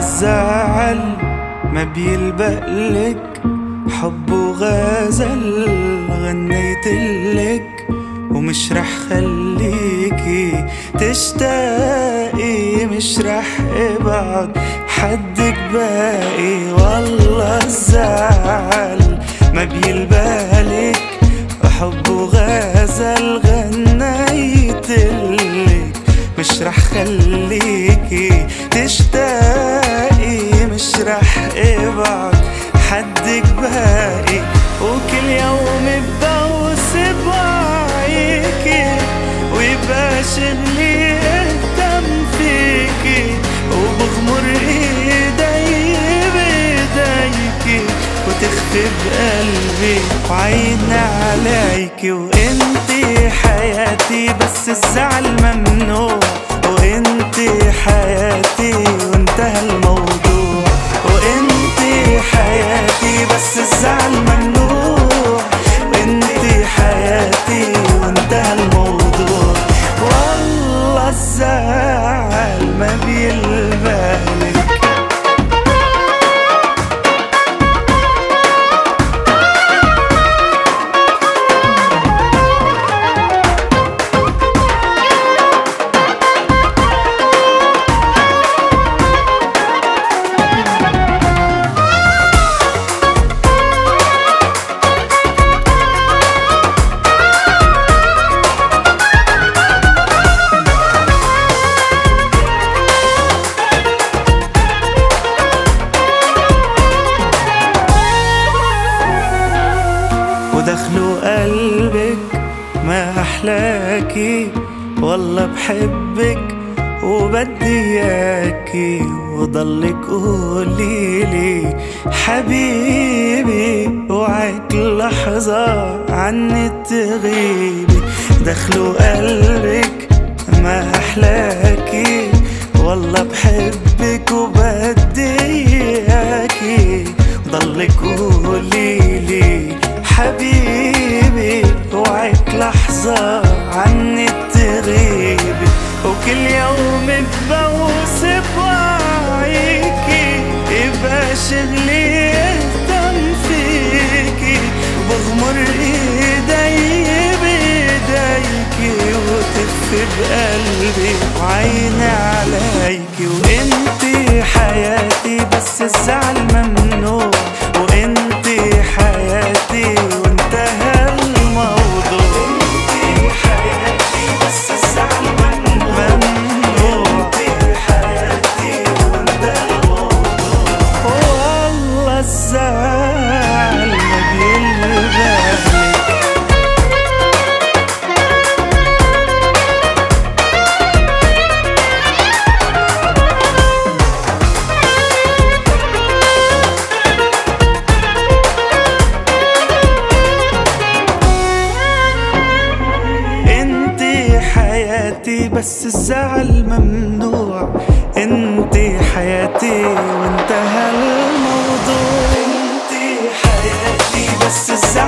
الزعل ما بيلبقلك، حب وغزل غنيتلك، ومش رح خليكي تشتاقي، مش رح ابعد حدك باقي. والله الزعل ما بيلبقلك، حب وغزل غنيتلك، مش رح خليكي تشتاقي، مش رح ابعد حدك باقي. وكل يوم ببوس بوعيكي، ويبقى شغلي اهتم فيكي، وبغمر ايدي بايديكي، وتخفي بقلبي وعيني عليكي. وانتي حياتي بس الزعل ممنوع، وانتي حياتي وانتهى الموضوع. وانتي حياتي بس الزعل ممنوع، وانتي حياتي وانتهى الموضوع. والله الزعل ما بيلبقلك. ودخلوا قلبك ما أحلاكي، والله بحبك وبدي إياكي، وضلك قوليلي حبيبي، وعك لحظة عني تغيبي. دخلوا قلبك ما أحلاكي، والله بحبك وبدي إياكي، وضلك قوليلي حبيبي، وعك لحظة عني تغيبي. وكل يوم ببوس بوعيكي، يبقى شغلي اهتم فيكي، وبغمر ايدي بايديكي، وتخفي بقلبي وعيني عليكي. وانتي حياتي بس الزعل ممنوع، وانتي حياتي وانتهى الموضوع. انتي حياتي بس الزعل ممنوع، وانتي حياتي وانتهى الموضوع. والله الزعل ما بيلبقلك. حياتي بس الزعل ممنوع، انتي حياتي وانتهى الموضوع. انتي حياتي بس الزعل